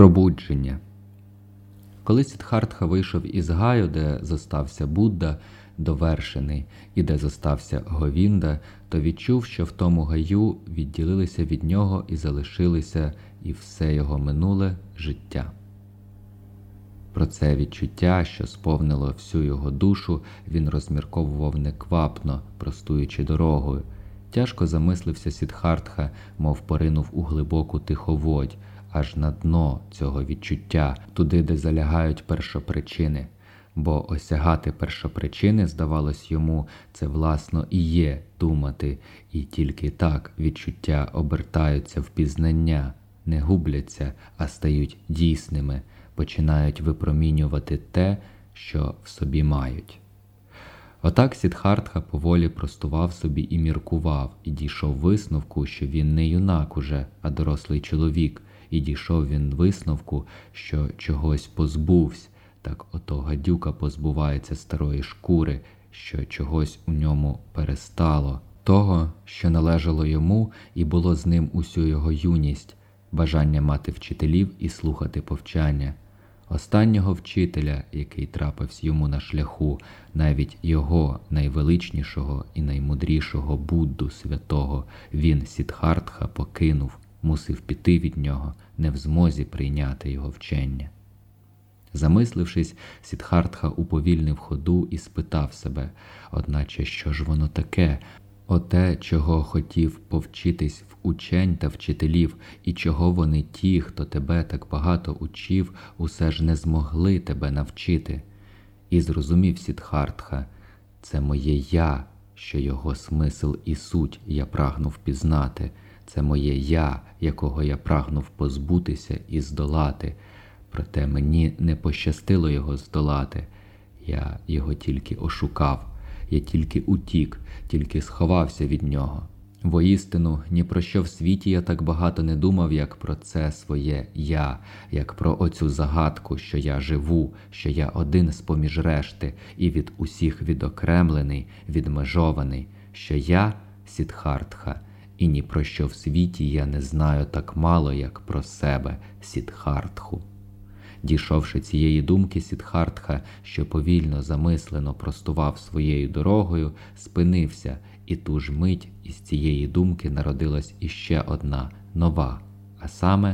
Пробудження. Коли Сіддхартха вийшов із гаю, де зостався Будда, довершений, і де зостався Говінда, то відчув, що в тому гаю відділилися від нього і залишилися і все його минуле життя. Про це відчуття, що сповнило всю його душу, він розмірковував неквапно, простуючи дорогою. Тяжко замислився Сіддхартха, мов поринув у глибоку тиховодь, аж на дно цього відчуття, туди, де залягають першопричини. Бо осягати першопричини, здавалось йому, це власно і є думати, і тільки так відчуття обертаються в пізнання, не губляться, а стають дійсними, починають випромінювати те, що в собі мають. Отак Сіддхартха поволі простував собі і міркував, і дійшов висновку, що він не юнак уже, а дорослий чоловік, і дійшов він висновку, що чогось позбувся, так ото гадюка позбувається старої шкури, що чогось у ньому перестало, того, що належало йому і було з ним усю його юність, бажання мати вчителів і слухати повчання. Останнього вчителя, який трапився йому на шляху, навіть його найвеличнішого і наймудрішого Будду святого, він, Сіддхартха, покинув, мусив піти від нього, не в змозі прийняти його вчення. Замислившись, Сіддхартха уповільнив ходу і спитав себе, одначе що ж воно таке, оте, чого хотів повчитись в учень та вчителів, і чого вони ті, хто тебе так багато учив, усе ж не змогли тебе навчити. І зрозумів Сіддхартха, це моє «я», що його смисл і суть я прагнув пізнати, це моє «я», якого я прагнув позбутися і здолати. Проте мені не пощастило його здолати, я його тільки ошукав, я тільки утік, тільки сховався від нього. Воістину, ні про що в світі я так багато не думав, як про це своє «я», як про оцю загадку, що я живу, що я один з-поміж решти і від усіх відокремлений, відмежований, що я – Сіддхартха, і ні про що в світі я не знаю так мало, як про себе, Сіддхартху. Дійшовши цієї думки, Сіддхартха, що повільно, замислено простував своєю дорогою, спинився, і ту ж мить із цієї думки народилась іще одна, нова, а саме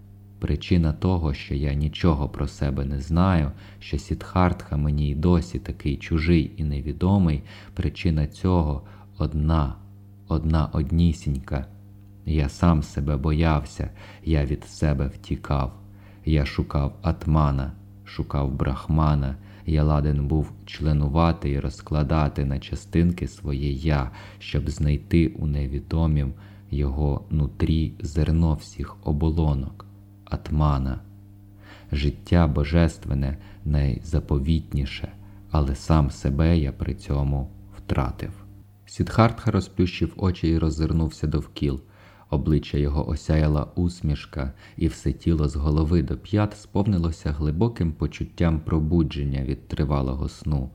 причина того, що я нічого про себе не знаю, що Сіддхартха мені й досі такий чужий і невідомий, причина цього одна однісінька. Я сам себе боявся, я від себе втікав. Я шукав атмана, шукав брахмана, я ладен був членувати і розкладати на частинки своє «я», щоб знайти у невідомім його нутрі зерно всіх оболонок – атмана. Життя божественне найзаповітніше, але сам себе я при цьому втратив. Сіддхартха розплющив очі і роззирнувся довкіл. Обличчя його осяяла усмішка, і все тіло з голови до п'ят сповнилося глибоким почуттям пробудження від тривалого сну.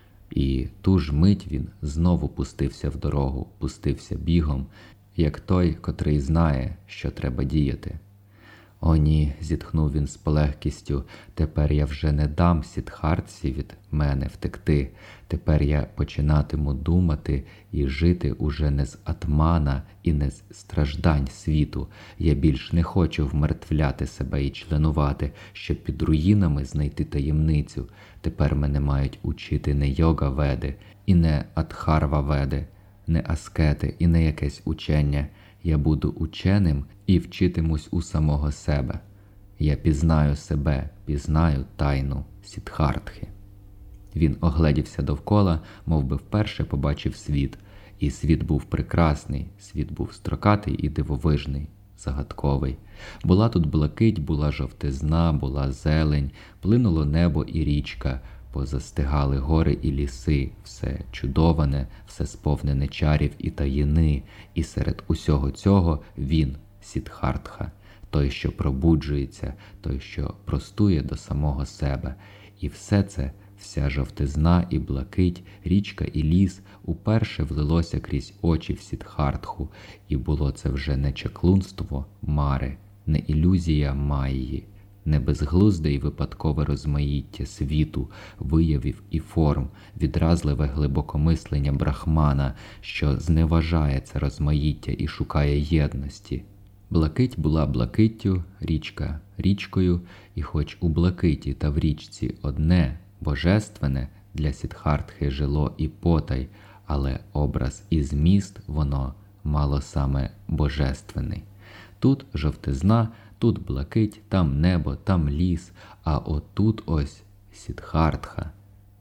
І ту ж мить він знову пустився в дорогу, пустився бігом, як той, котрий знає, що треба діяти. «О ні», – зітхнув він з полегкістю, – «тепер я вже не дам Сіддхартсі від мене втекти. Тепер я починатиму думати і жити уже не з атмана і не з страждань світу. Я більш не хочу вмертвляти себе і членувати, щоб під руїнами знайти таємницю. Тепер мене мають учити не йога-веди, і не адхарва-веди, не аскети, і не якесь учення. Я буду ученим і вчитимусь у самого себе. Я пізнаю себе, пізнаю тайну Сіддхартхи». Він огледівся довкола, мов би вперше побачив світ. І світ був прекрасний, світ був строкатий і дивовижний, загадковий. Була тут блакить, була жовтизна, була зелень, плинуло небо і річка, позастигали гори і ліси, все чудоване, все сповнене чарів і таїни, і серед усього цього він, Сіддхартха, той, що пробуджується, той, що простує до самого себе. І все це, вся жовтизна і блакить, річка і ліс уперше влилося крізь очі в Сіддхартху, і було це вже не чаклунство Мари, не ілюзія Майї, не безглузде й випадкове розмаїття світу, виявів і форм, відразливе глибокомислення брахмана, що зневажає це розмаїття і шукає єдності. Блакить була блакиттю, річка річкою, і хоч у блакиті та в річці одне, божественне, для Сіддхартхи жило і потай, але образ і зміст воно мало саме божественний. Тут жовтизна, тут блакить, там небо, там ліс, а отут ось Сіддхартха.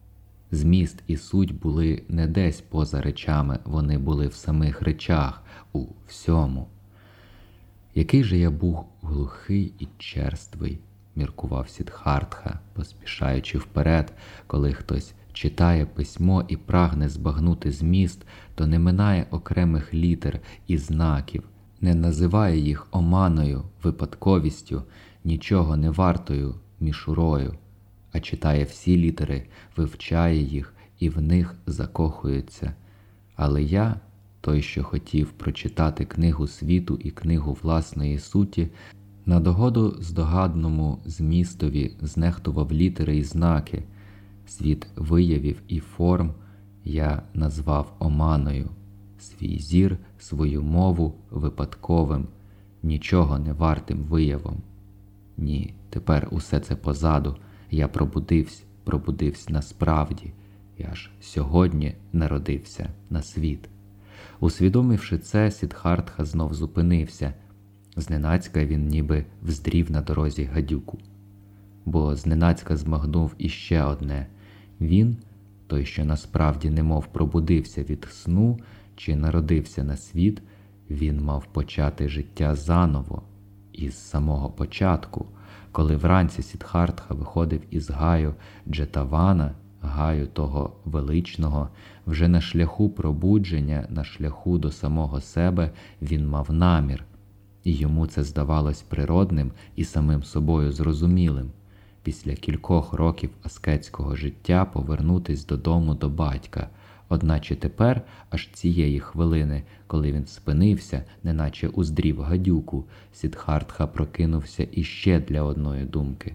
Зміст і суть були не десь поза речами, вони були в самих речах, у всьому. Який же я був глухий і черствий, міркував Сіддхартха, поспішаючи вперед, коли хтось читає письмо і прагне збагнути зміст, то не минає окремих літер і знаків, не називає їх оманою, випадковістю, нічого не вартою мішурою, а читає всі літери, вивчає їх і в них закохується. Але я, той, що хотів прочитати книгу світу і книгу власної суті, на догоду здогадному змістові знехтував літери і знаки. Світ виявів і форм я назвав оманою, свій зір, свою мову випадковим, нічого не вартим виявом. Ні, тепер усе це позаду, я пробудився насправді, я ж сьогодні народився на світ. Усвідомивши це, Сіддхартха знов зупинився. Зненацька він ніби вздрів на дорозі гадюку. Бо зненацька змагнув іще одне. Він, той, що насправді немов пробудився від сну чи народився на світ, він мав почати життя заново, із самого початку, коли вранці Сіддхартха виходив із гаю Джетавана, гаю того величного, вже на шляху пробудження, на шляху до самого себе він мав намір, і йому це здавалось природним і самим собою зрозумілим. Після кількох років аскетського життя повернутись додому до батька, одначе тепер, аж цієї хвилини, коли він спинився, неначе уздрів гадюку, Сіддхартха прокинувся іще для одної думки.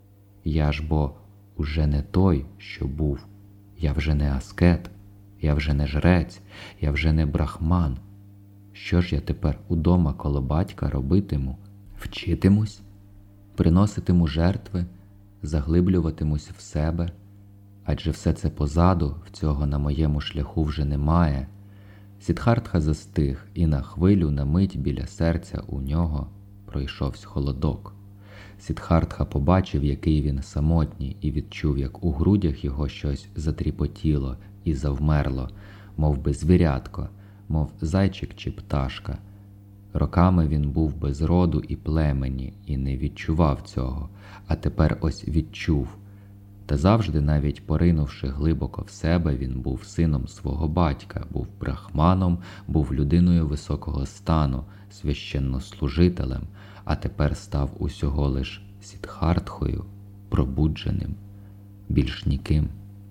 Я ж бо уже не той, що був, я вже не аскет, я вже не жрець, я вже не брахман. Що ж я тепер удома коло батька робитиму? Вчитимусь? Приноситиму жертви? Заглиблюватимусь в себе? Адже все це позаду, в цього на моєму шляху вже немає. Сіддхартха застиг, і на хвилю, на мить біля серця у нього пройшовсь холодок. Сіддхартха побачив, який він самотній, і відчув, як у грудях його щось затріпотіло і завмерло, мов би звірятко, мов зайчик чи пташка. Роками він був без роду і племені і не відчував цього, а тепер ось відчув. Та завжди, навіть поринувши глибоко в себе, він був сином свого батька, був брахманом, був людиною високого стану, священнослужителем, а тепер став усього лиш Сіддхартхою, пробудженим, більш ніким.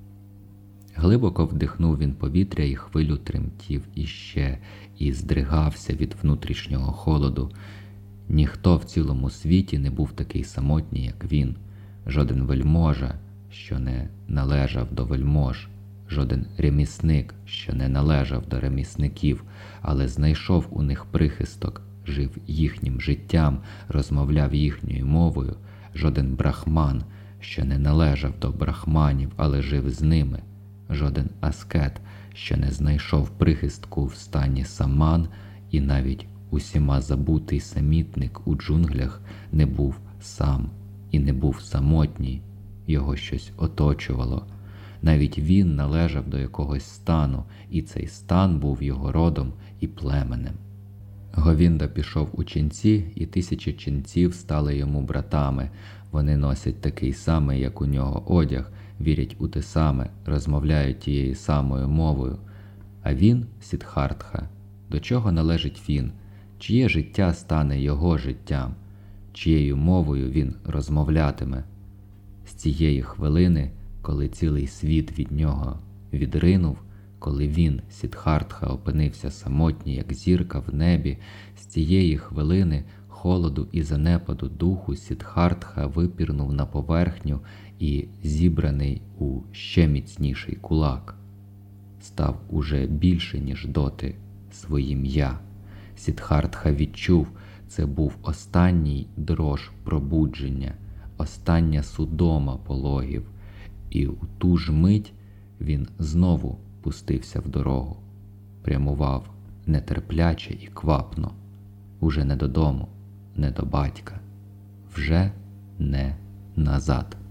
Глибоко вдихнув він повітря, і хвилю тремтів іще, і здригався від внутрішнього холоду. Ніхто в цілому світі не був такий самотній, як він. Жоден вельможа, що не належав до вельмож, жоден ремісник, що не належав до ремісників, але знайшов у них прихисток, жив їхнім життям, розмовляв їхньою мовою, жоден брахман, що не належав до брахманів, але жив з ними, жоден аскет, що не знайшов прихистку в стані саман, і навіть усіма забутий самітник у джунглях не був сам і не був самотній, його щось оточувало. Навіть він належав до якогось стану, і цей стан був його родом і племенем. Говінда пішов у ченці, і 1000 ченців стали йому братами. Вони носять такий самий, як у нього, одяг, вірять у те саме, розмовляють тією самою мовою. А він, Сіддхартха, до чого належить він? Чиє життя стане його життям? Чиєю мовою він розмовлятиме? З цієї хвилини, коли цілий світ від нього відринув, коли він, Сіддхартха, опинився самотній, як зірка в небі, з цієї хвилини холоду і занепаду духу Сіддхартха випірнув на поверхню і, зібраний у ще міцніший кулак, став уже більше, ніж доти, своїм «я». Сіддхартха відчув, це був останній дрож пробудження, остання судома пологів, і у ту ж мить він знову пустився в дорогу, прямував нетерпляче і квапно, уже не додому, не до батька, вже не назад.